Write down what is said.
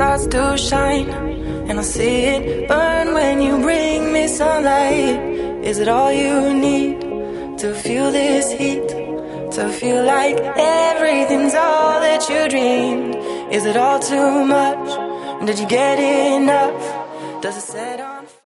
starts to shine, and I see it burn when you bring me sunlight. Is it all you need to feel this heat? To feel like everything's all that you dreamed? Is it all too much? Did you get enough? Does it set on